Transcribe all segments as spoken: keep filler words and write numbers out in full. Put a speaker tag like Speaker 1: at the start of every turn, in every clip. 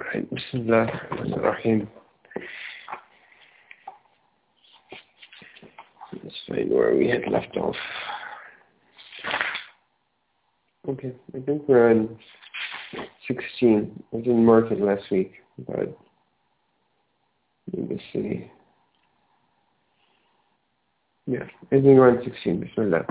Speaker 1: بسم الله الرحمن الرحيم. Let's find where we had left off. Okay, I think we're on sixteen. I didn't mark it last week, but let me see. Yeah, I think we're on sixteen. Bismillah.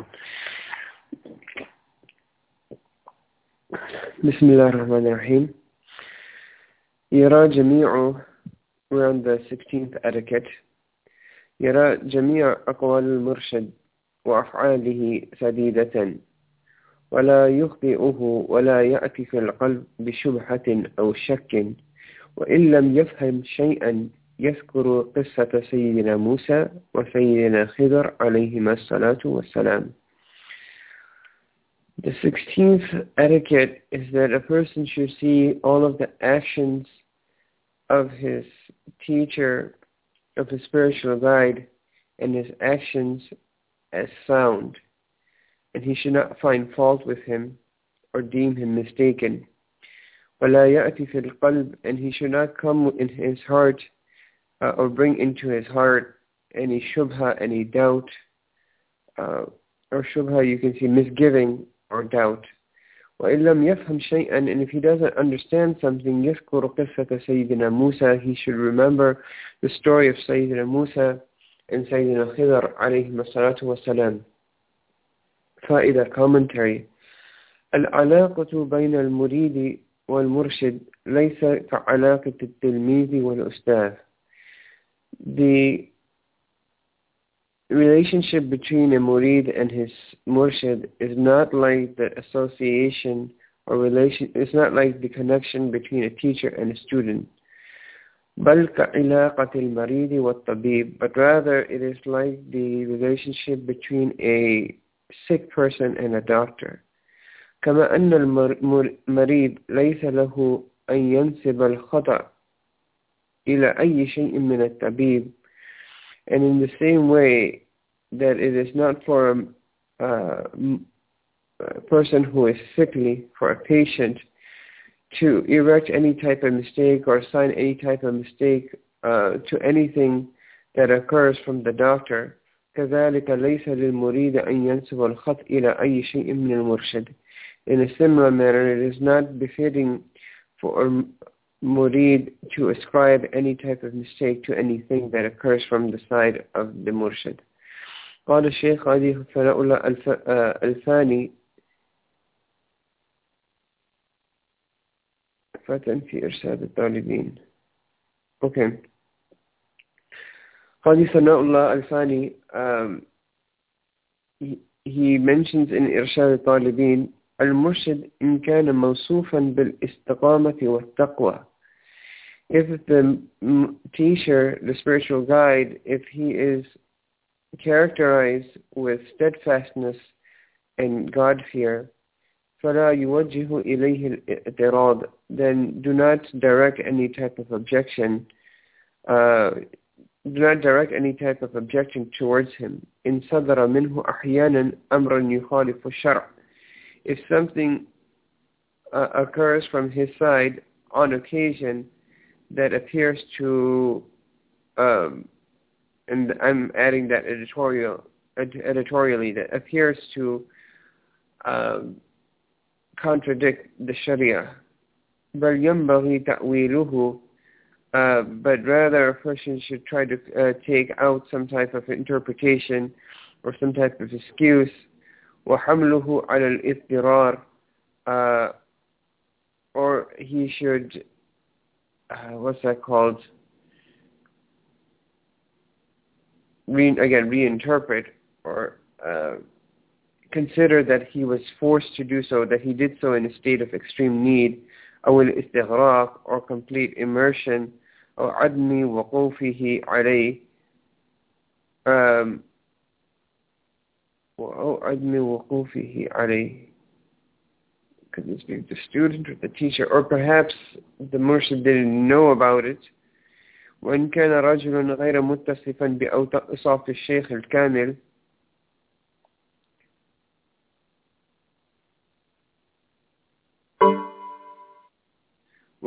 Speaker 1: Bismillah ar-Rahman ar-Rahim. يرى جميع, we're on the sixteenth etiquette. يرى جميع أقوال المرشد وأفعاله سديدة ولا يخطئه ولا يأتي في القلب بشبهة أو شك وإن لم يفهم شيئا يذكر قصة سيدنا موسى وسيدنا خضر عليهما الصلاة والسلام. The sixteenth etiquette is that a person should see all of the actions of his teacher, of his spiritual guide, and his actions as sound. And he should not find fault with him or deem him mistaken. وَلَا يَأْتِ فِي الْقَلْبِ, and he should not come in his heart uh, or bring into his heart any shubha, any doubt, uh, or shubha you can see misgiving or doubt. وَإِن لَمْ يَفْهَمْ شَيْئًا, and if he doesn't understand something, يَذْكُرُ قِصَّةَ سَيِّدِنَا مُوسَى, he should remember the story of Sayyidina Musa and Sayyidina Khidr عليهما الصلاة والسلام. فائدة commentary. العلاقة بين المريد والمرشد ليس كعلاقة التلميذ والأستاذ. The relationship between a murid and his murshid is not like the association or relation, it's not like the connection between a teacher and a student. بل كعلاقة المريض والطبيب, but rather it is like the relationship between a sick person and a doctor. كما أن المريض ليس له أن ينسب الخطأ إلى أي شيء من الطبيب. And in the same way that it is not for a, uh, a person who is sickly, for a patient, to erect any type of mistake or assign any type of mistake uh, to anything that occurs from the doctor. كذلك ليس للمريد أن ينسب الخطأ إلى أي شيء من المرشد. In a similar manner, it is not befitting for a murid to ascribe any type of mistake to anything that occurs from the side of the murshid. قال الشيخ هذه ثناء الله الفاني فتن في إرشاد الطالبين. Okay. قال ثناء الله الفاني, um, he, he mentions in إرشاد الطالبين المرشد إن كان موصوفا بالاستقامة والتقوى. If the teacher, the spiritual guide, if he is characterized with steadfastness and God-fear, فلا يوجه إليه الاعتراض, then do not direct any type of objection, uh, do not direct any type of objection towards him. إن صدر منه أحيانا أمرا يخالف الشرع. If something uh, occurs from his side on occasion that appears to, um, and I'm adding that editorial, ed- editorially, that appears to um, contradict the Sharia, بل ينبغي تأويله, uh, but rather a person should try to uh, take out some type of interpretation or some type of excuse, وحمله على الاضطرار, uh, or he should Uh, what's that called? Re- again, reinterpret or uh, consider that he was forced to do so, that he did so in a state of extreme need, أو الاستغراق, or complete immersion, أو عدم وقوفه عليه, um, أو عدم وقوفه عليه. Could this be the student or the teacher, or perhaps the murshid didn't know about it. وإن كان رجل غير متصفا بأوصاف الشيخ الكامل,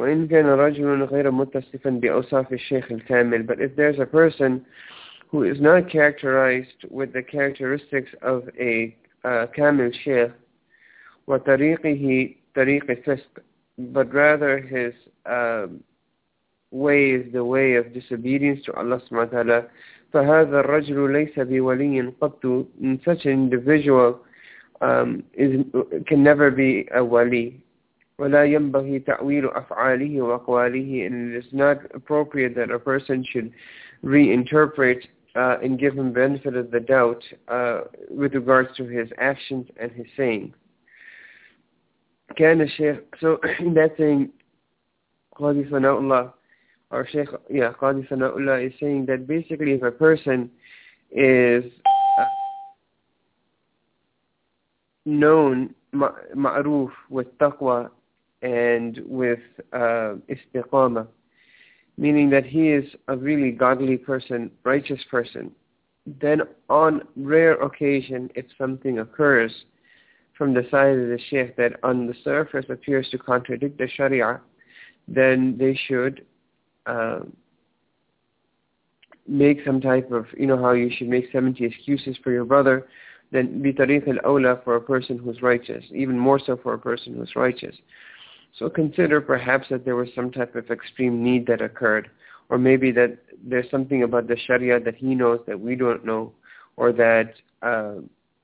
Speaker 1: وإن كان رجل غير متصفا بأوصاف الشيخ الكامل. But if there's a person who is not characterized with the characteristics of a uh, kamil sheikh, وطريقه طريق الفسق, but rather his uh, way is the way of disobedience to Allah subhanahu wa ta'ala, فهذا الرجل ليس بولي قط. Such an individual um, is, can never be a wali. ولا ينبغي تأويل أفعاله وأقواله, and it is not appropriate that a person should reinterpret uh, and give him benefit of the doubt uh, with regards to his actions and his saying. كان الشيخ, so in that saying, Qadi Sana'ullah, or Sheikh, yeah, Qadi Sana'ullah is saying that basically if a person is uh, known, ma'ruf, with taqwa and with uh, istiqamah, meaning that he is a really godly person, righteous person, then on rare occasion, if something occurs from the side of the sheikh that on the surface appears to contradict the sharia, then they should uh, make some type of, you know how you should make seventy excuses for your brother, then bi tariq al-awla for a person who's righteous, even more so for a person who's righteous. So consider perhaps that there was some type of extreme need that occurred, or maybe that there's something about the sharia that he knows that we don't know, or that uh,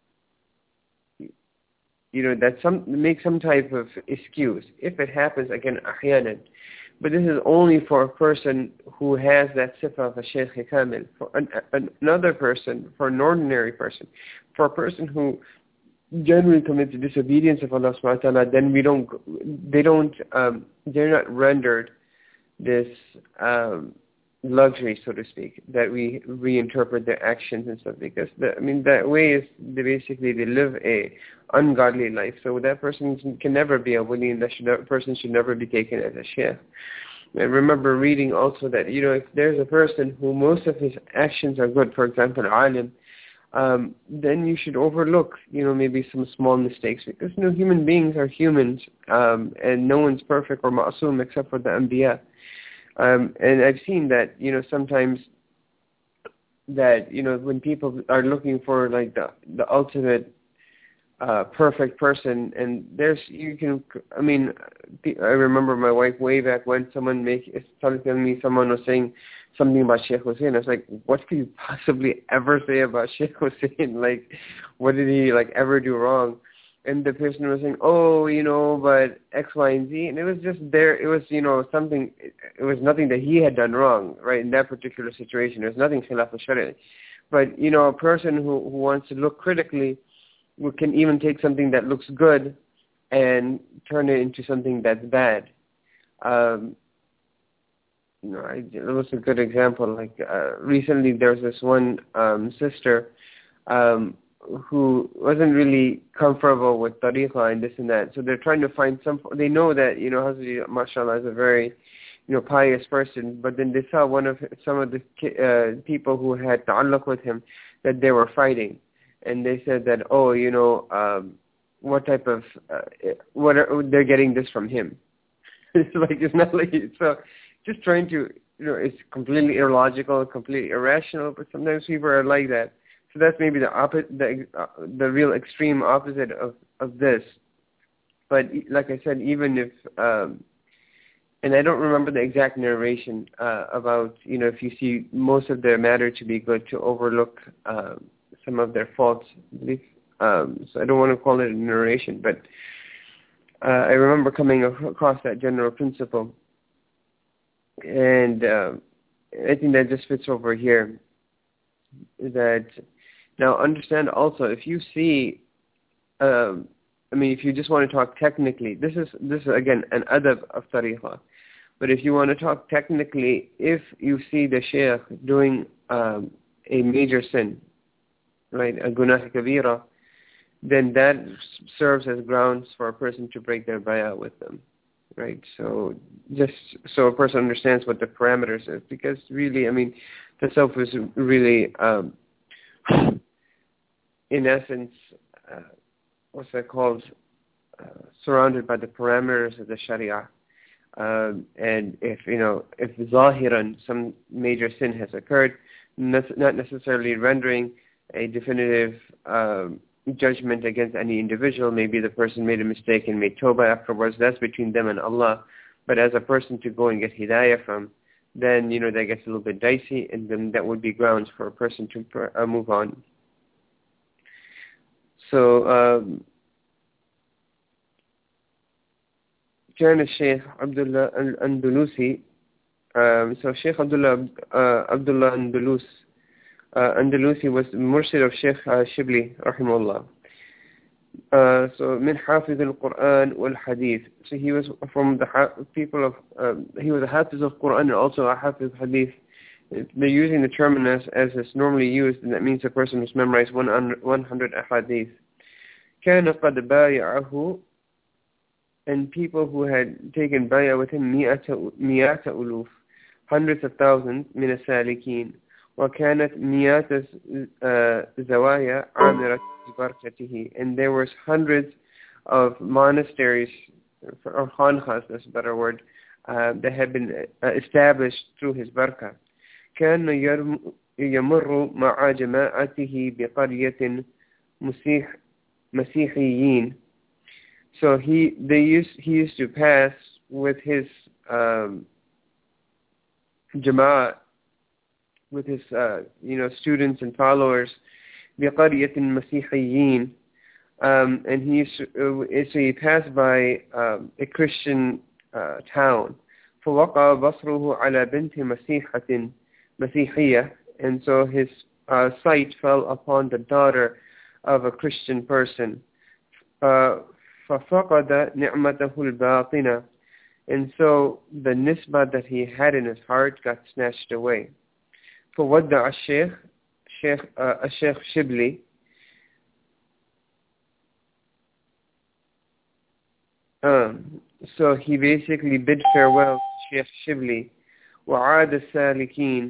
Speaker 1: you know, that some make some type of excuse. If it happens, again, ahyanan. But this is only for a person who has that sifa of a Shaykh Kamil. For an, an, another person, for an ordinary person, for a person who generally commits disobedience of Allah subhanahu wa ta'ala, then we don't, they don't, um, they're not rendered this um, luxury, so to speak, that we reinterpret their actions and stuff, because the, I mean that way is they basically they live a ungodly life. So that person can never be a wali, and that should, that person should never be taken as a sheikh. I remember reading also that, you know, if there's a person who most of his actions are good, for example, alim, um, then you should overlook, you know, maybe some small mistakes, because, you know, human beings are humans, um, and no one's perfect or ma'asum except for the anbiya. Um, and I've seen that, you know, sometimes that, you know, when people are looking for like the, the ultimate uh, perfect person, and there's, you can, I mean, I remember my wife way back when someone make, started telling me someone was saying something about Sheikh Hussein. I was like, what could you possibly ever say about Sheikh Hussein? Like, what did he like ever do wrong? And the person was saying, oh, you know, but X, Y, and Z. And it was just there. It was, you know, something, it was nothing that he had done wrong, right, in that particular situation. There was nothing khilaf al-shari'. But, you know, a person who, who wants to look critically can even take something that looks good and turn it into something that's bad. Um, you know, I, it was a good example. Like, uh, recently there was this one um, sister um, who wasn't really comfortable with tariqah and this and that. So they're trying to find some, they know that, you know, Hazrat mashallah is a very, you know, pious person, but then they saw one of, some of the uh, people who had ta'alluq with him, that they were fighting. And they said that, oh, you know, um, what type of, uh, what are, they're getting this from him. It's like, it's not like, so just trying to, you know, it's completely illogical, completely irrational, but sometimes people are like that. So that's maybe the opposite, the, uh, the real extreme opposite of, of this. But like I said, even if, um, and I don't remember the exact narration uh, about, you know, if you see most of their matter to be good, to overlook um, some of their faults. Um, so I don't want to call it a narration, but uh, I remember coming across that general principle. And uh, I think that just fits over here. That now understand also, if you see, um, I mean, if you just want to talk technically, this is this is again an adab of tariqah. But if you want to talk technically, if you see the sheikh doing um, a major sin, right, a gunah kabira, then that serves as grounds for a person to break their bay'ah with them, right? So just so a person understands what the parameters is, because really, I mean, tasawwuf is really, um, in essence, uh, what's that called, uh, surrounded by the parameters of the sharia. Um, and if, you know, if zahiran, some major sin has occurred, not necessarily rendering a definitive um, judgment against any individual. Maybe the person made a mistake and made tawbah afterwards. That's between them and Allah. But as a person to go and get hidayah from, then, you know, that gets a little bit dicey, and then that would be grounds for a person to uh, move on. So, um, كان الشيخ عبد الله الأندلسي um, so Sheikh Abdullah uh, Abdullah Andalus uh, Andalusi was the Murshid of Sheikh uh, Shibli rahimahullah. Uh, so من حافظ القرآن والحديث. So he was from the ha- people of uh, he was a hafiz of Quran and also a hafiz of hadith. They're using the term as as is normally used, and that means a person who's memorized one hundred ahadith. كان قد بايعه, and people who had taken bay'ah with him مئات ألوف, hundreds of thousands من السالكين. وكانت مئات زوايا عامرة ببركته, and there was hundreds of monasteries or khankhas, that's a better word, uh, that had been uh, established through his barakah. كان يمر مع جماعته بقرية مسيح مسيحيين. So he they used he used to pass with his um, jama'at, with his uh, you know students and followers, بقرية مسيحيين, um, and he used to, uh, so he passed by um, a Christian uh, town. فوقع بصره على بنت مسيحة مسيحية, and so his uh, sight fell upon the daughter of a Christian person. Uh, ففقد نعمته الباطنة, and so the nisbah that he had in his heart got snatched away. فودع الشيخ الشيخ uh, الشيخ شبلي um, so he basically bid farewell to Sheikh Shibli. وعاد السالكين,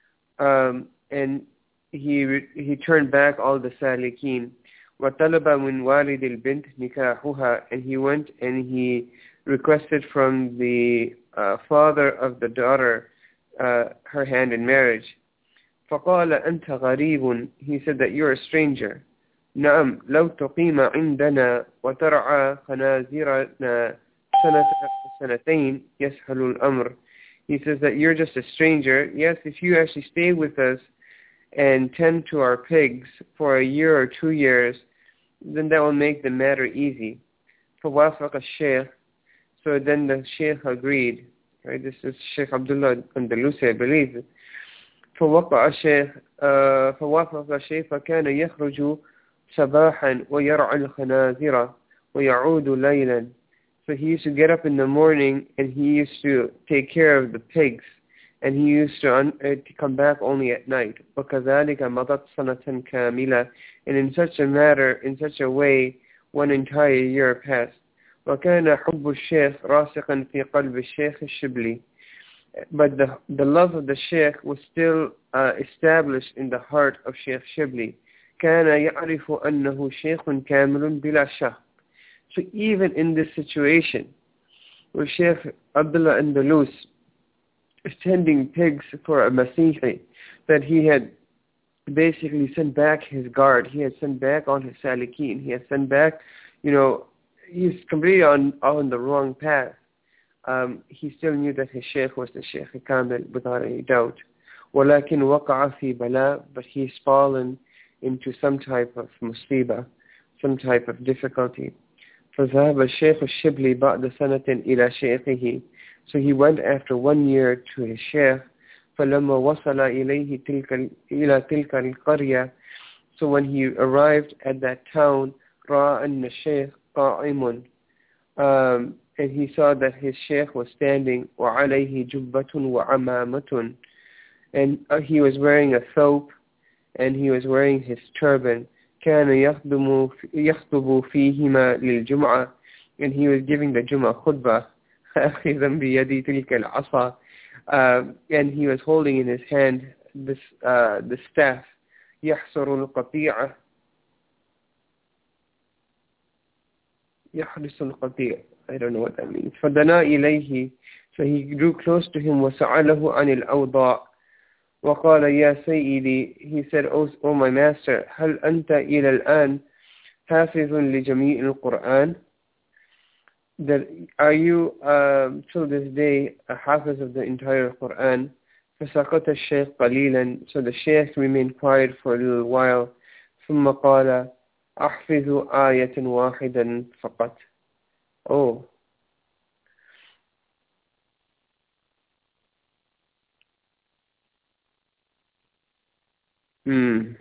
Speaker 1: um, and he he turned back all the salikin. وطلب من والد البنت نكاحها, and he went and he requested from the uh, father of the daughter uh, her hand in marriage. فقال أنت غريب, he said that you're a stranger. نعم لو تقيم عندنا وترعى خنازيرنا سنة سنتين يسهل الأمر. He says that you're just a stranger. Yes, if you actually stay with us and tend to our pigs for a year or two years, then that will make the matter easy. فوافق الشيخ, so then the Sheikh agreed. Right, this is Sheikh Abdullah Andalusi, I believe. فوقع الشيخ فوافق الشيخ فكان يخرج صباحا ويرعى الخنازير ويعود ليلا. So he used to get up in the morning and he used to take care of the pigs, and he used to, un- uh, to come back only at night. وكذلك مضت سنة كاملة, and in such a matter, in such a way, one entire year passed. وكان حب الشيخ راسخا في قلب الشيخ الشبلي. But the the love of the Sheikh was still uh, established in the heart of Sheikh Shibli. كان يعرف أنه شيخ كامل بلا شك. So even in this situation, where Sheikh Abdullah Andalus is tending pigs for a Masihi, that he had basically sent back his guard, he had sent back on his salikin, he had sent back, you know, he's completely on, on the wrong path. Um, he still knew that his Sheikh was the Sheikh Kamil without any doubt. ولكن وقع في بلاء, but he's fallen into some type of musibah, some type of difficulty. فذهب الشيخ الشبلي بعد سنة إلى شيخه. So he went after one year to his Sheikh. فلما وصل إليه تلك إلى تلك القرية. So when he arrived at that town, رأى أن الشيخ قائم, um, and he saw that his Sheikh was standing. وعليه جبة وعمامة, and uh, he was wearing a thobe, and he was wearing his turban. كان يخدم يخطب فيهما للجمعة, and he was giving the Jum'ah khutbah. أخذا بيد تلك العصا, and he was holding in his hand this uh, the staff. يحصر القطيع يحرس القطيع. I don't know what that means. فَدَنَا إِلَيْهِ So he drew close to him. وَسَأَلَهُ عَنِ الْأَوْضَاعِ وَقَالَ يَا سَيِّدِي He said, O, oh my master, هَلْ أَنْتَ إِلَى الْآنِ حَافِظٌ لِجَمِيعِ الْقُرْآنِ That are you uh, till this day a hafiz of the entire Quran? فسكت الشيخ قليلا So the Shaykh remained quiet for a little while. ثم قال أحفظ آية واحدا فقط Oh Hmm.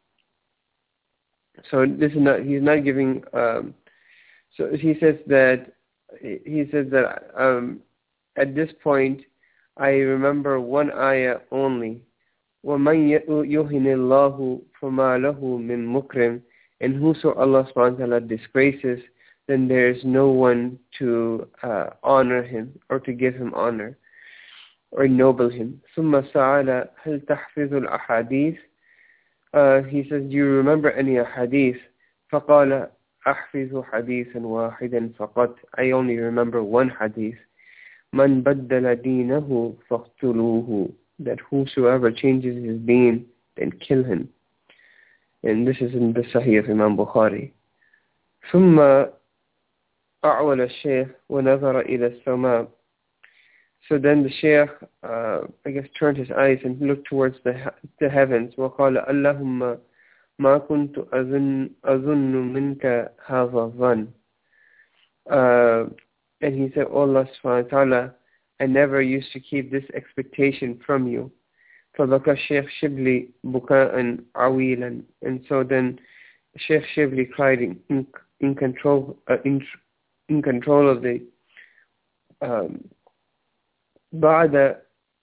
Speaker 1: So this is not, he's not giving, um, so he says that, he says that um, at this point, I remember one ayah only. وَمَنْ يُهِنِ اللَّهُ فَمَا لَهُ مِنْ مُكْرِمٍ And whoso Allah subhanahu wa ta'ala disgraces, then there is no one to uh, honor him or to give him honor or ennoble him. ثُمَّ سَأَلَ هَلْ تَحْفِظُ الْأَحَادِيثِ Uh, he says, do you remember any hadith? فَقَالَ أَحْفِظُ حَدِيثًا وَاحِدًا فَقَطْ I only remember one hadith. مَنْ بَدَّلَ دِينَهُ فَاقْتُلُوهُ That whosoever changes his deen, then kill him. And this is in the Sahih of Imam Bukhari. ثُمَّ أَعْوَلَ الشَّيْخ وَنَظَرَ إِلَى السَّمَاءِ So then the Shaykh, uh, I guess, turned his eyes and looked towards the the heavens. وَقَالَ اللَّهُمَّ مَا كُنْتُ أَظُنُّ أَظُنُّ مِنْكَ هَذَا الظَّنَّ uh, And he said, oh Allah subhanahu wa ta'ala, I never used to keep this expectation from you. فَبَكَى الشَّيْخ شِبْلِي بُكَاءً عَوِيلًا And so then Shaykh Shibli cried in, in, in control uh, in, in control of the um, بعد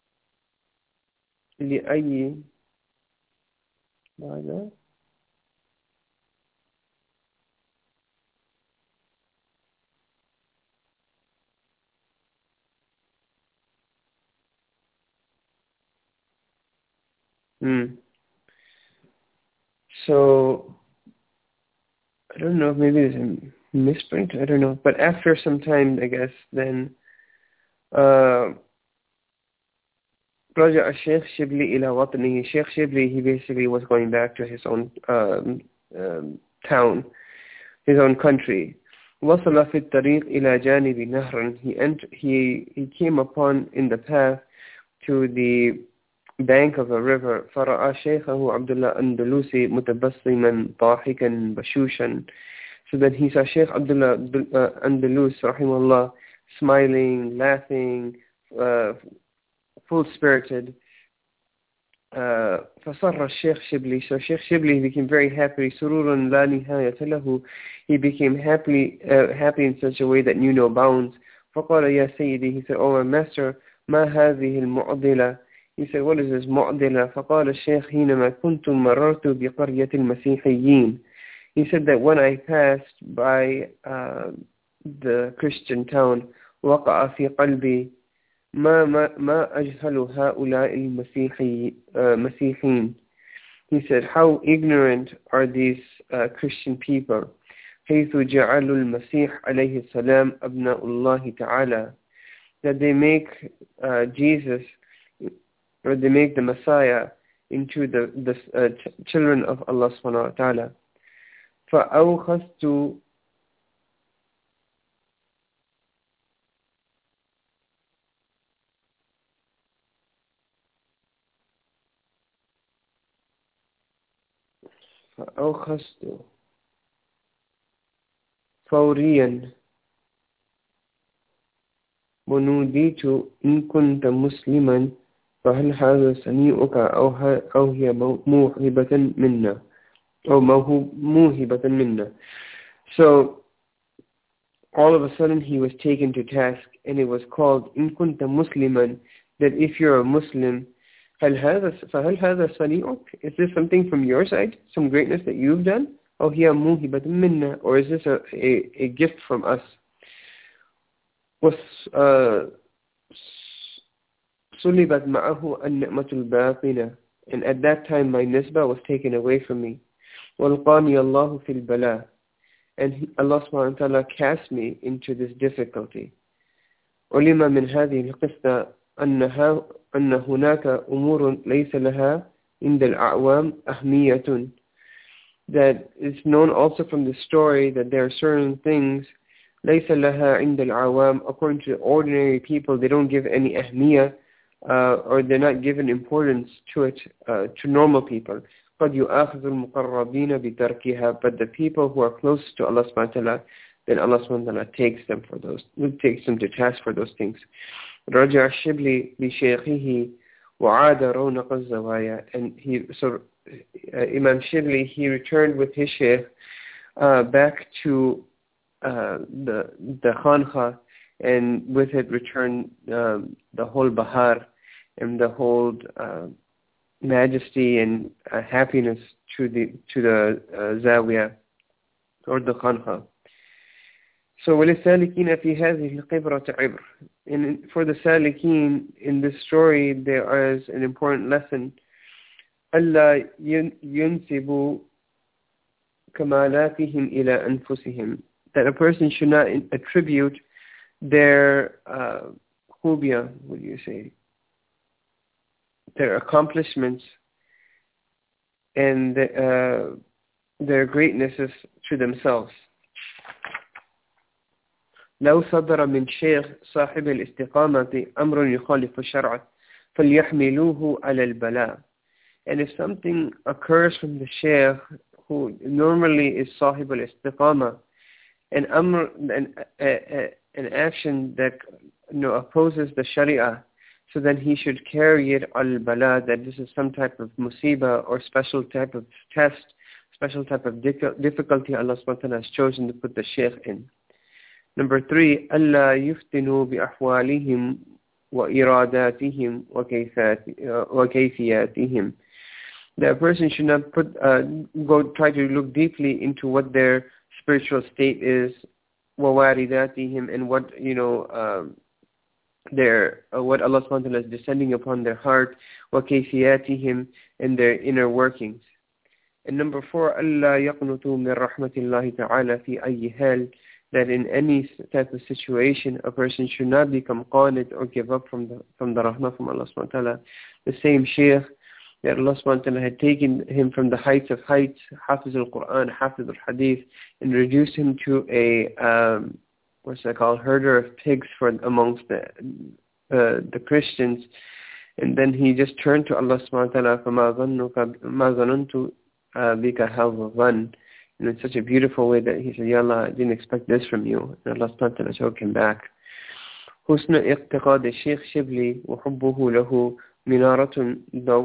Speaker 1: لأي بعد hmm. So I don't know, maybe there's a misprint, I don't know. But after some time, I guess, then uh, رجع الشيخ شبلي إلى وطنه. Sheikh Shibli, he basically was going back to his own um, um, town, his own country. وصل في الطريق إلى جانب نهر. He, ent- he, he came upon in the path to the bank of a river. فرأى شيخه عبد الله الأندلسي متبسما ضاحكا بشوشا. So then he saw Sheikh Abdullah uh, Andalus, rahimahullah, smiling, laughing, uh, full-spirited. Uh, فصر الشيخ شبلي So Sheikh Shibli became very happy. سرورا لا نهاية له. He became happy, uh, happy in such a way that knew no bounds. فقال يا سيدي He said, oh my master, ما هذه المعضلة He said, what is this معضلة فقال الشيخ حينما كنت مررت بقرية المسيحيين He said that when I passed by uh, the Christian town وقع في قلبي ما ما ما أجهل هؤلاء المسيحي مسيحين He said, how ignorant are these uh, Christian people حيث جعلوا المسيح عليه السلام أبناء الله تعالى that they make uh, Jesus or they make the Messiah into the, the uh, ch- children of Allah subhanahu wa ta'ala. فأوخست فأوخست فوريا ونوديت إن كنت مسلما فهل هذا سميعك أو, أو هي موهبة منا أو موهبة منا So all of a sudden he was taken to task and it was called إن كنت مسلما that if you're a Muslim هل هذا فهل هذا صنيعك Is this something from your side, some greatness that you've done أو هي موهبة منا or is this a, a, a gift from us was uh, سُلِبَتْ مَعَهُ النِّعْمَةُ الْبَاطِنَةُ and at that time my nisbah was taken away from me وَالْقَانِيَ اللَّهُ فِي الْبَلَاءِ and he, Allah subhanahu wa ta'ala cast me into this difficulty. علم من هذه القصة أنها أن هناك أمور ليس لها عند الأعوام أهمية. That it's known also from the story that there are certain things ليس لها عند العوام, according to ordinary people, they don't give any أهمية, uh, or they're not given importance to it, uh, to normal people. قد يؤاخذ المقربين بتركها, but the people who are close to Allah subhanahu wa ta'ala, then Allah subhanahu wa ta'ala takes them for those, takes them to task for those things. رجع الشبلي بشيخه وعاد رونق الزوايا, and he, so uh, Imam Shibli, he returned with his sheikh uh, back to uh, the the Khanqa, and with it returned um, the whole bahar and the whole uh, majesty and uh, happiness to the to the uh, Zawiya or the Khanqa. So وَلِلسَّالِكِينَ فِي هَذِهِ الْقِبْرَةِ عِبْرٌ, and for the Salikin in this story there is an important lesson. أَلَّا يُنْسِبُوا كَمَالَاتِهِمْ إِلَى أَنفُسِهِمْ, that a person should not attribute their uh, khubya, what do you say, their accomplishments and uh, their greatnesses to themselves. لو صدر من شيخ صاحب الاستقامة أمر يخالف الشرع فليحملوه على البلاء. And if something occurs from the sheikh who normally is صاحب الاستقامة, an amr, an, a, a, an action that, you know, opposes the sharia, so then he should carry it al-bala, that this is some type of musibah or special type of test, special type of difficulty Allah subhanahu wa ta'ala has chosen to put the sheikh in. Number three, أَلَّا يُفْتِنُوا بِأَحْوَالِهِمْ وَإِرَادَاتِهِمْ وَكَيْفِيَاتِهِمْ. That a person should not put, uh, go try to look deeply into what their spiritual state is, وَوَارِدَاتِهِمْ, and what, you know, um, their, uh, what Allah subhanahu wa ta'ala is descending upon their heart, وَكَيْفِيَاتِهِمْ, and their inner workings. And number four, أَلَّا يَقْنُطُوا مِنْ رَحْمَةِ اللَّهِ تَعَالَى فِي أَيِّ حَالٍ, that in any type of situation a person should not become qanit or give up from the from the rahmah from Allah subhanahu wa ta'ala. The same sheikh that Allah subhanahu wa ta'ala had taken him from the heights of heights, Hafiz al-Quran, Hafiz al-Hadith, and reduced him to a, um, what's that called, herder of pigs for amongst the, uh, the Christians. And then he just turned to Allah subhanahu wa ta'ala, فَمَا ظَنُّكَ مَا ظَنُنْتُ بِكَ هَذَا الظَّنِّ. And in such a beautiful way that he said, Ya Allah, I didn't expect this from you. And Allah subhanahu wa ta'ala took him back. حسن اعتقاد الشيخ شبلي وحبه له منارة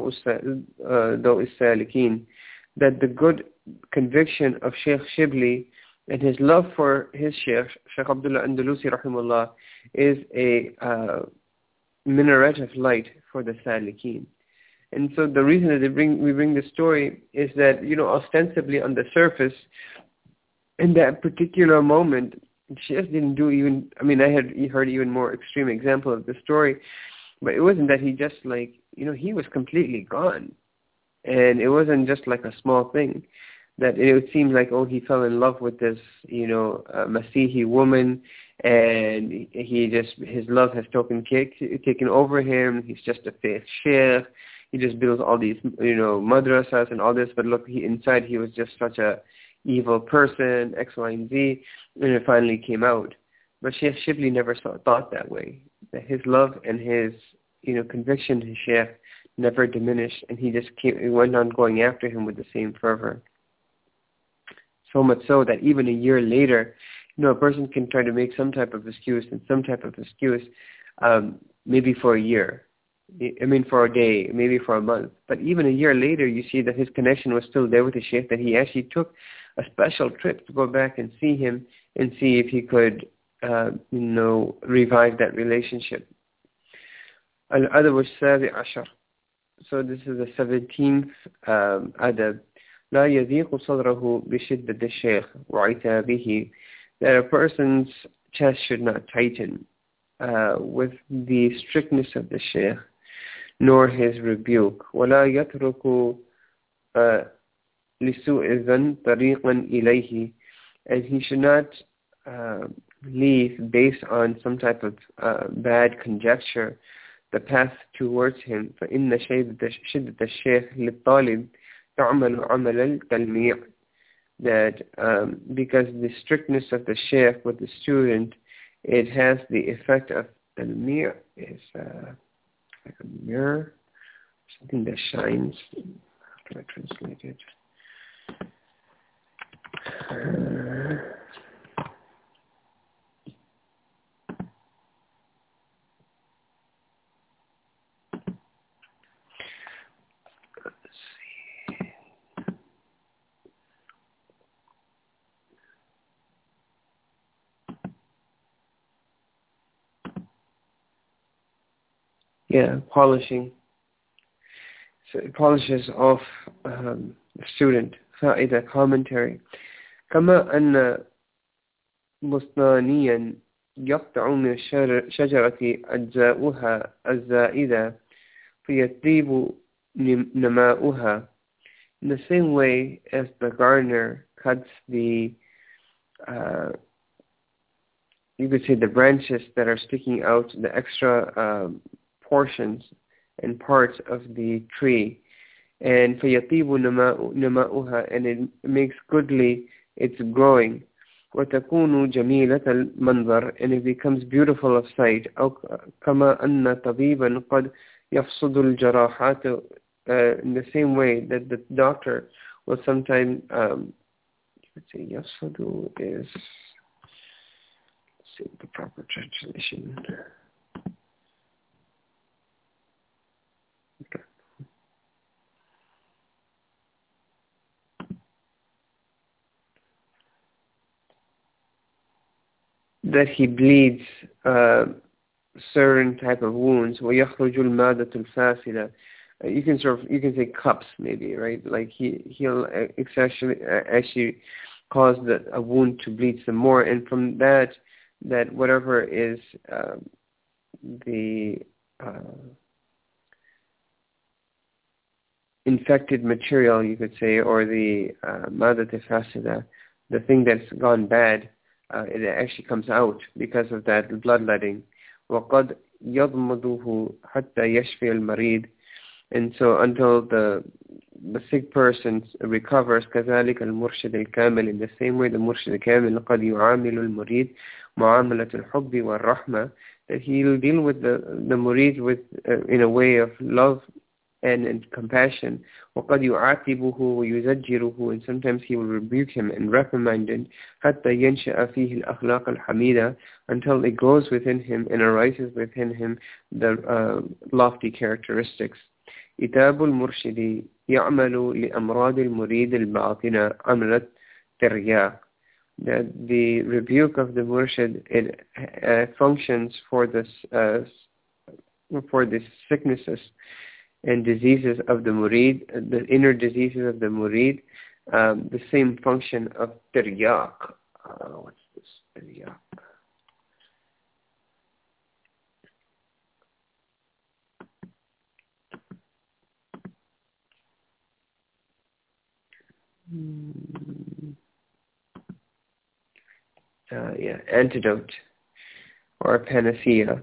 Speaker 1: ضوء السالكين. That the good conviction of Sheikh Shibli and his love for his Sheikh, Sheikh Abdullah Andalusi rahimahullah, is a uh, minaret of light for the Salikin. And so the reason that they bring, we bring this story is that, you know, ostensibly on the surface, in that particular moment, Sheikh didn't do even, I mean, I had heard even more extreme example of the story, but it wasn't that he just like, you know, he was completely gone. And it wasn't just like a small thing, that it would seem like, oh, he fell in love with this, you know, uh, Masihi woman, and he just, his love has taken, taken over him, he's just a faith sheikh. He just builds all these, you know, madrasas and all this, but look, he, inside he was just such a evil person, X, Y, and Z, and it finally came out. But Sheikh Shibli never saw, thought that way. That his love and his, you know, conviction, his Sheikh, never diminished, and he just came, he went on going after him with the same fervor. So much so that even a year later, you know, a person can try to make some type of excuse and some type of excuse, um, maybe for a year. I mean, for a day, maybe for a month. But even a year later, you see that his connection was still there with the Sheikh, that he actually took a special trip to go back and see him and see if he could, uh, you know, revive that relationship. Al-Adab al-Sabi Ashar. So this is the seventeenth um, adab. لا يضيق صدره بشدة الشيخ وعتابه. That a person's chest should not tighten uh, with the strictness of the Sheikh, nor his rebuke. ولا يترك لسوء الظن طريقا إليه. and he should not uh, leave based on some type of uh, bad conjecture the path towards him. فإن شدة الشيخ للطالب تعمل عمل التلميع. That um, because the strictness of the sheikh with the student, it has the effect of al-mir is uh, like a mirror, something that shines. How can I translate it? Uh, Yeah, polishing. So it polishes off um, the student. فائدة commentary. كما أن بستانيا يقطع من الشجرة أجزاؤها الزائدة فيطيب نماؤها. In the same way as the gardener cuts the, uh, you could say the branches that are sticking out, the extra um, portions and parts of the tree, and فَيَطِيبُ نَمَاؤُهَا, and it makes goodly its growing, وَتَكُونُ جَمِيلَةَ الْمَنْظَرِ, and it becomes beautiful of sight. أو كما أن طبيبا قد يفصد الجراحات, uh, in the same way that the doctor will sometimes, um, let's say يفصد is, let's see the proper translation. That he bleeds uh, certain type of wounds. وَيَخْرُجُ الْمَادَةُ الْفَاسِدَةُ. Uh, you can sort of, you can say cups maybe, right? Like he he'll actually actually cause the, a wound to bleed some more, and from that, that whatever is uh, the uh, infected material, you could say, or the مادة فاسدة, the thing that's gone bad, uh, it actually comes out because of that bloodletting. وقد يضمده حتى يشفي المريض, and so until the the sick person recovers. كذلك المرشد الكامل, in the same way the مرشد الكامل قد يعامل المريض معاملة الحب والرحمة, that he will deal with the the murid with uh, in a way of love and, and compassion. وقد يعاتبه ويزجره, and sometimes he will rebuke him and reprimand him. حتى ينشأ فيه الأخلاق الحميدة, until it grows within him and arises within him the uh, lofty characteristics. إتاب المرشد يعمل لأمراض المريد الباطنة عملة ترياق. That the rebuke of the murshid, it uh, functions for this uh, for the sicknesses and diseases of the murid, the inner diseases of the murid, um, the same function of tiryaq. Uh, what's this tiryaq? Hmm. Uh, yeah, antidote or panacea.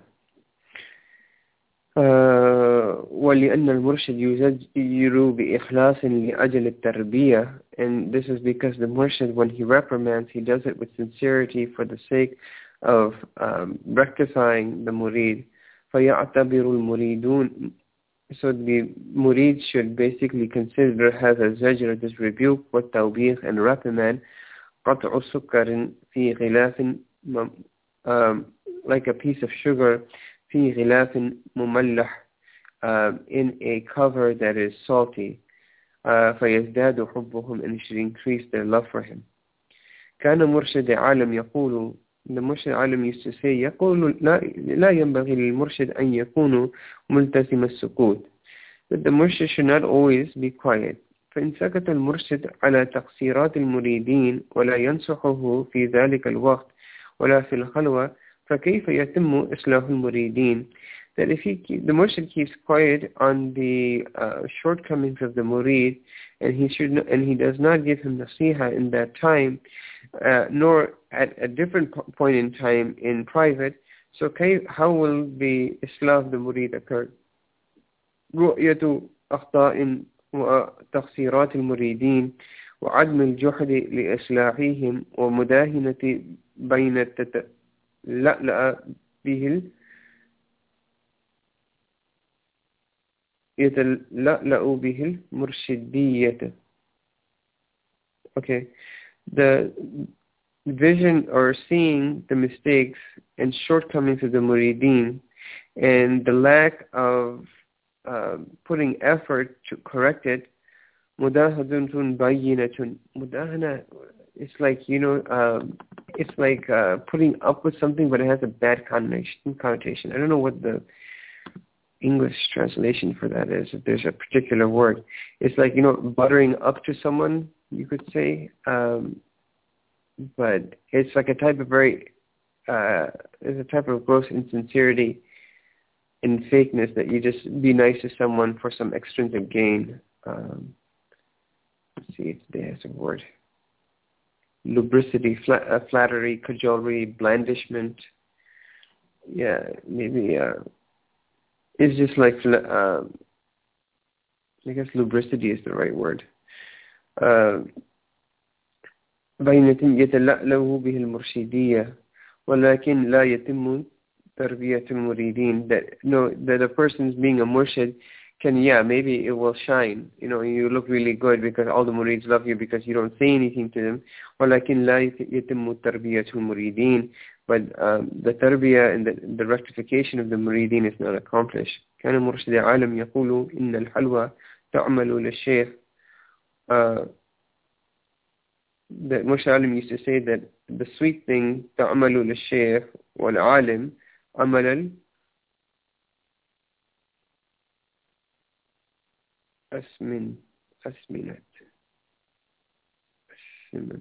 Speaker 1: ولأن المرشد يزجر بإخلاص لأجل التربية, and this is because the murshid, when he reprimands, he does it with sincerity for the sake of um, rectifying the murid. فيعتبر المريدون, so the murid should basically consider هذا الزجر, this rebuke, والتوبيخ and reprimand, قطع سكر في غلاف, um, like a piece of sugar, في غلاف مملح, uh, in a cover that is salty, uh, فيزداد حبهم, and it should increase their love for him. كان مرشد عالم يقول, the مرشد عالم used to say, يقول لا, لا ينبغي للمرشد أن يكون ملتزم السكوت, that the murshid should not always be quiet. فإن سكت المرشد على تقصيرات المريدين ولا ينصحه في ذلك الوقت ولا في الخلوة, فكيف يتم إصلاح المريدين, that if he keep, the murshid keeps quiet on the uh, shortcomings of the murid, and he should not, and he does not give him nasiha in that time, uh, nor at a different po- point in time in private, so kay, how will the islah of the murid occur? رؤية أخطاء وتقصيرات المريدين وعدم الجهد لإصلاحهم ومداهنة بين التتلألأ به يتلألأ به المرشدية. Okay, the vision or seeing the mistakes and shortcomings of the murideen and the lack of uh, putting effort to correct it. Mudahadatun bayyinatun. Mudahana, it's like, you know, um, it's like uh, putting up with something, but it has a bad connotation. connotation. I don't know what the English translation for that is, if there's a particular word. It's like, you know, buttering up to someone, you could say. Um, but it's like a type of very, uh, it's a type of gross insincerity and fakeness that you just be nice to someone for some extrinsic gain. Um, let's see if there's a word. Lubricity, flat, uh, flattery, cajolery, blandishment. Yeah, maybe uh, it's just like, uh, I guess lubricity is the right word. بينة يتلألأ به المرشدية ولكن لا يتم تربية المريدين. That, no, that a person's being a murshid can, yeah, maybe it will shine. You know, you look really good because all the murids love you because you don't say anything to them. ولكن لا يتم تربية المريدين. But um, the tarbiyah and the, the rectification of the murideen is not accomplished. كان مرشد عالم يقول إن الحلوى تعمل للشيخ. Uh, that Murshid Alim used to say that the sweet thing تعمل للشيخ والعالم عمل أسمن أسمنت أسمنت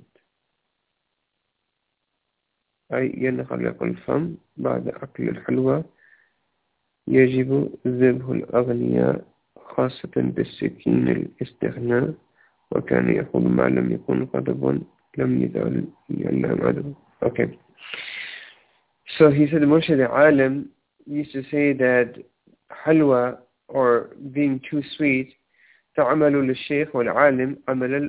Speaker 1: أي ينخلق الفم بعد أكل الحلوى يجب ذبح الأغنياء خاصة بالسكين الاستغناء وكان يقول ما لم يكن غضب لم يزل يعلم عدو. Okay, so he said the Murshid Alim used to say that halwa, or being too sweet, تعمل للشيخ والعالم عمل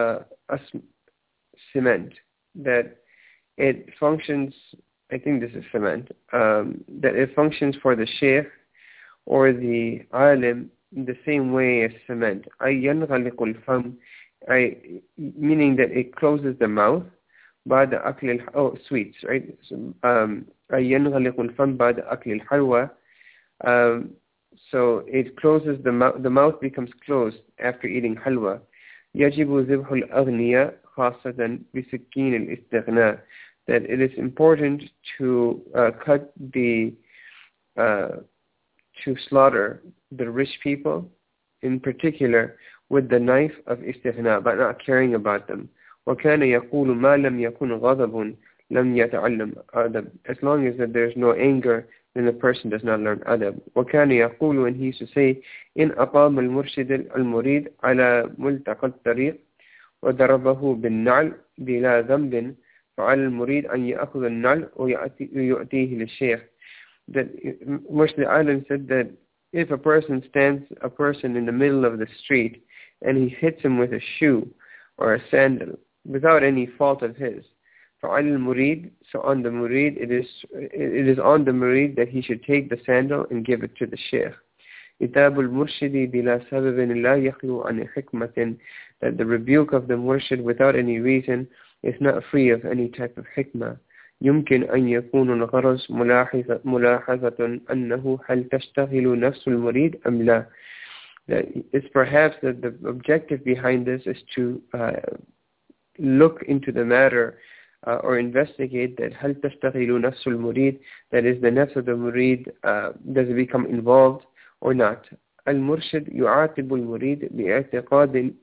Speaker 1: cement, that it functions, I think this is cement, um, that it functions for the sheikh or the alim in the same way as cement. أي ينغلق الفم, I, meaning that it closes the mouth. بعد أكل الح- oh, sweets, right? So, um, أي ينغلق الفم بعد أكل الحلوى. Um, so it closes the mouth, the mouth becomes closed after eating halwa. يجب ذبح الأغنياء خاصة بسكين الاستغناء. That it is important to uh, cut the, uh, to slaughter the rich people, in particular, with the knife of istighna, but not caring about them. وَكَانَ يَقُولُ مَا لَمْ يَكُنْ غَضَبٌ لَمْ يَتَعَلَّمْ أَدَبٌ. As long as that there's no anger, then the person does not learn adab. وَكَانَ يَقُولُ, and he used to say, إِنْ أَقَامَ الْمُرْشِدِ الْمُرِيدِ عَلَى مُلْتَقَى الطَّرِيقِ وَضَرَبَهُ بِالنَّعْلِ بِلَا ذَنْبٍ فَعَلَى الْمُرِيدِ أَنْ يَأْخُذَ النَّعْلِ وَيُؤْتِيهِ لِلشَّيْخِ. That Murshid Alim said that if a person stands a person in the middle of the street and he hits him with a shoe or a sandal without any fault of his, فَعَلَى الْمُرِيدِ, so on the murid, it is it is on the murid that he should take the sandal and give it to the sheikh. إِتَابُ الْمُرْشِدِ بِلَا سَبَبٍ لَا يَخْلُو عَنِ حِكْمَةٍ, that the rebuke of the murshid without any reason is not free of any type of hikmah. يمكن أن يكون الغرض ملاحظة, ملاحظة أنه هل تشتغل نفس المريد أم لا. That it's perhaps that the objective behind this is to uh, look into the matter uh, or investigate that هل تشتغل نفس المريد, that is the nafs of the murid, uh, does it become involved or not. المرشد يعاتب المريد باعتقاد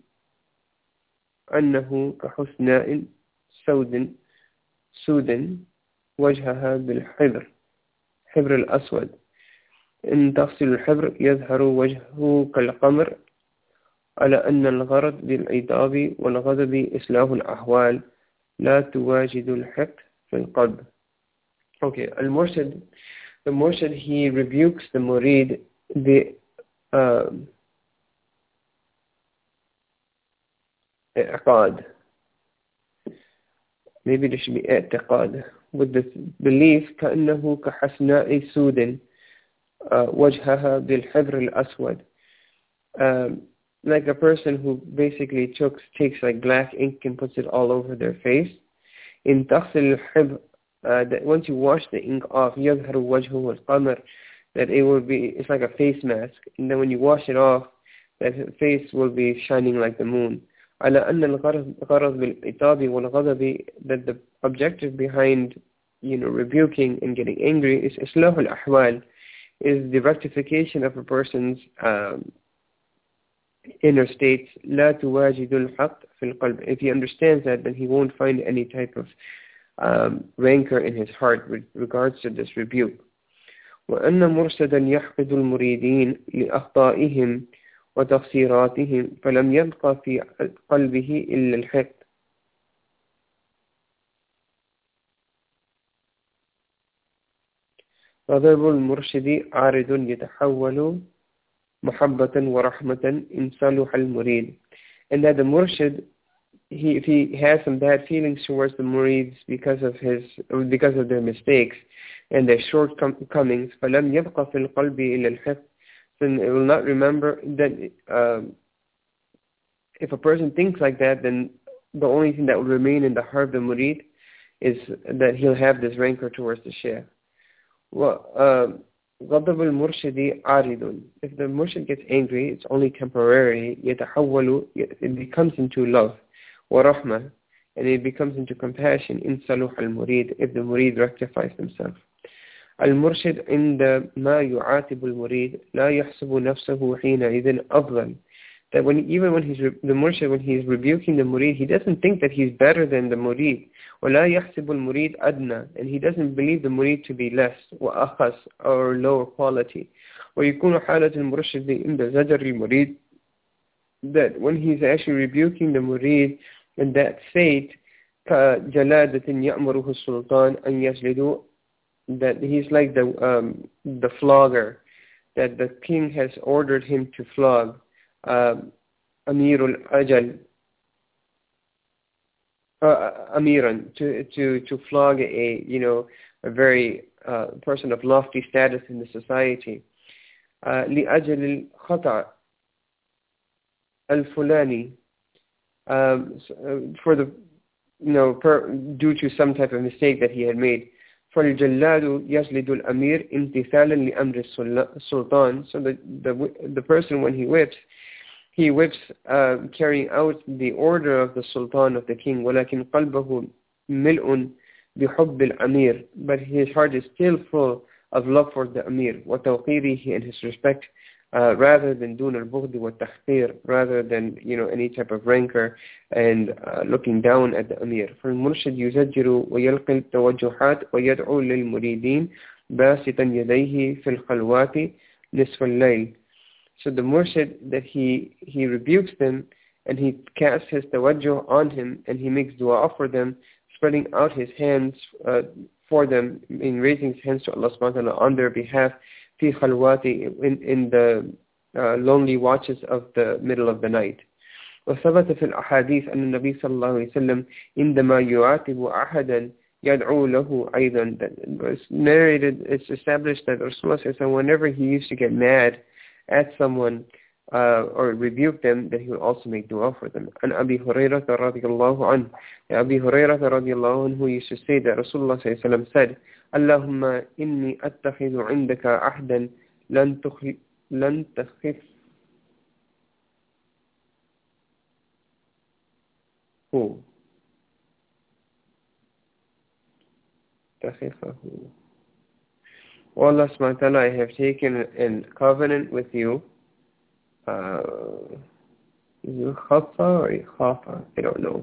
Speaker 1: أنه كحسناء سود سود وجهها بالحبر حبر الأسود. إن تغسل الحبر يظهر وجهه كالقمر على أن الغرض بالعتاب والغضب إصلاح الأحوال لا تواجد الحقد في القلب. Okay, Al-Murshid, the Murshid, he rebukes the Murid, the uh, i'tiqad. Maybe there should be i'tiqad, with the belief كأنه كحسناء سود وجهها بالحبر الأسود. Um, like a person who basically took, takes like black ink and puts it all over their face. In تغسل الحبر, uh, that once you wash the ink off, يظهر وجهه القمر, that it will be, it's like a face mask, and then when you wash it off, that face will be shining like the moon. على أن الغرض بالعتاب والغضب, that the objective behind, you know, rebuking and getting angry is إصلاح الأحوال, is the rectification of a person's um, inner states. لا تواجد الحق في القلب. If he understands that, then he won't find any type of um, rancor in his heart with regards to this rebuke. وأن مرشدا يحقد المريدين لأخطائهم وتقصيراتهم فلم يبقى في قلبه إلا الحقد. غضب المرشد عارض يتحول محبة ورحمة إن صلح المريد. And that the murshid, he, if he has some bad feelings towards the murids because of his, because of their mistakes and their shortcomings, فلم يبقى في القلب إلا الحقد, then it will not remember that. Um, if a person thinks like that, then the only thing that will remain in the heart of the murid is that he'll have this rancor towards the shaykh. Well, um, غضب المرشد عارض. If the murshid gets angry, it's only temporary. يتحول, it becomes into love. ورحمة, and it becomes into compassion. إن صلح المريد, if the murid rectifies himself. المرشد عند ما يعاتب المريد لا يحسب نفسه حينئذ أفضل. That when even when he's the murshid, when he's rebuking the murid, he doesn't think that he's better than the murid. ولا يحسب المريد أدنى, and he doesn't believe the murid to be less وأخص or lower quality. ويكون حالة المرشد عند زجر المريد, that when he's actually rebuking the murid in that state, كجلادة يأمره السلطان أن يجلدوا, that he's like the um, the flogger, that the king has ordered him to flog. Um, Amirul Ajal, uh, Amiran, to to to flog a, you know, a very uh, person of lofty status in the society. لأجل الخطأ الفلاني, for the, you know, per, due to some type of mistake that he had made. فالجلاد يجلد الأمير امتثالا لأمر السلطان. So the the the person, when he whips, he whips uh, carrying out the order of the sultan, of the king. ولكن قلبه ملء بحب الأمير, but his heart is still full of love for the Amir. وتوقيره, and his respect, uh, rather than دون البغض والتحقير, rather than, you know, any type of rancor and uh, looking down at the Amir. فالمرشد يزجر ويلقي التوجهات ويدعو للمريدين باسطا يديه في الخلوات نصف الليل. So the murshid, that he, he rebukes them and he casts his tawajjuh on him and he makes dua for them, spreading out his hands uh, for them, in raising his hands to Allah subhanahu wa ta'ala on their behalf, fi khalwati, in, in the uh, lonely watches of the middle of the night. وثبت في الأحاديث أن النبي صلى الله عليه وسلم عندما يعاتب أحدا يدعو له أيضا. It's narrated, it's established that Rasulullah says that whenever he used to get mad at someone uh, or rebuke them, that he would also make dua for them. And Abi Hurairah radiallahu anhu, Abi Hurairah radiallahu anhu, who used to say that Rasulullah sallallahu alaihi wasallam said, Allahumma inni attakhidhu indaka ahdan lan tukhlif lan takhif hu takhifahu. O Allah subhanahu wa ta'ala, I have taken a covenant with you. Uh, is it khafa or khafa? I don't know.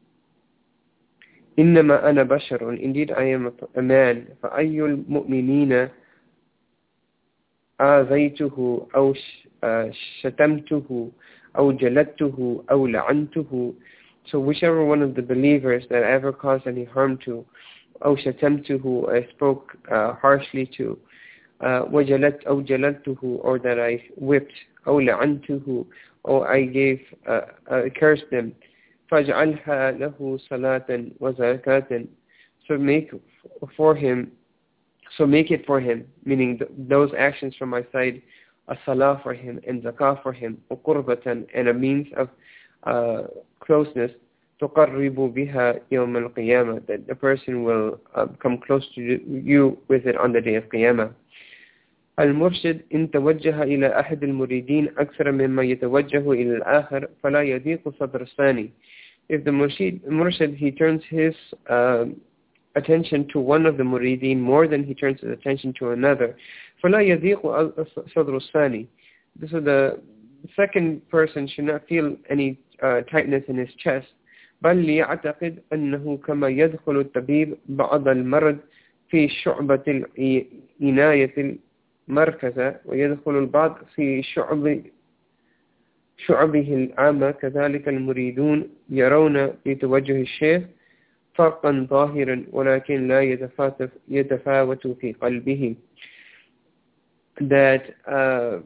Speaker 1: إنما أنا بشر, indeed I am a man. فأي المؤمنين آذيته أو شتمته أو جلدته أو لعنته. So whichever one of the believers that I ever caused any harm to, أو شتمته, I spoke uh, harshly to, uh, وجلدت أو جلدته, or that I whipped, أو لعنته, or I gave, uh, uh, cursed them, فاجعلها له صلاة وزكاة. So make for him, so make it for him, meaning th- those actions from my side, a salah for him and zakah for him, وقربة, and a means of uh, closeness, تقرب بها يوم القيامة, that the person will uh, come close to you with it on the day of Qiyamah. المرشد إن توجه إلى أحد المريدين أكثر مما يتوجه إلى الآخر فلا يضيق صدر الثاني. If the murshid, murshid he turns his uh, attention to one of the murideen more than he turns his attention to another, فلا يضيق صدر الثاني. So the second person should not feel any uh, tightness in his chest. بل ليعتقد أنه كما يدخل الطبيب بعض المرض في شعبة العناية المركزة ويدخل البعض في شعب شعبه العامة، كذلك المريدون يرون بتوجه الشيخ فرقا ظاهرا ولكن لا يتفاوت في قلبه. That uh,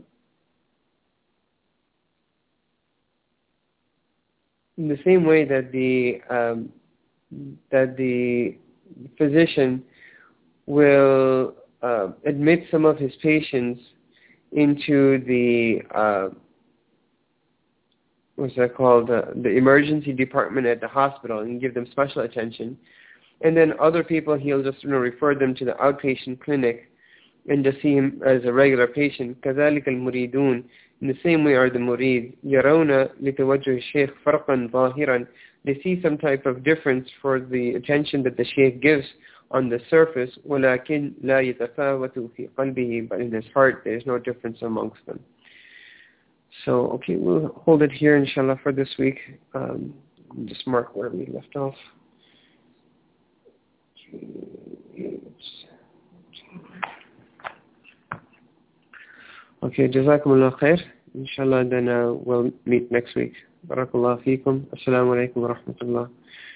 Speaker 1: in the same way that the um, that the physician will uh, admit some of his patients into the uh, what's that called uh, the emergency department at the hospital and give them special attention, and then other people he'll just you know refer them to the outpatient clinic and just see him as a regular patient. كذلك المريدون, in the same way are the murid, يرون لتوجه الشيخ فرقا ظاهرا, they see some type of difference for the attention that the sheikh gives on the surface, ولكن لا يتفاوت في قلبه, but in his heart there is no difference amongst them. So okay, we'll hold it here inshallah for this week. Um, just mark where we left off. Okay, Jazakumullah khair. Inshallah, then uh, we'll meet next week. Barakallahu feekum. Assalamu alaikum wa rahmatullah.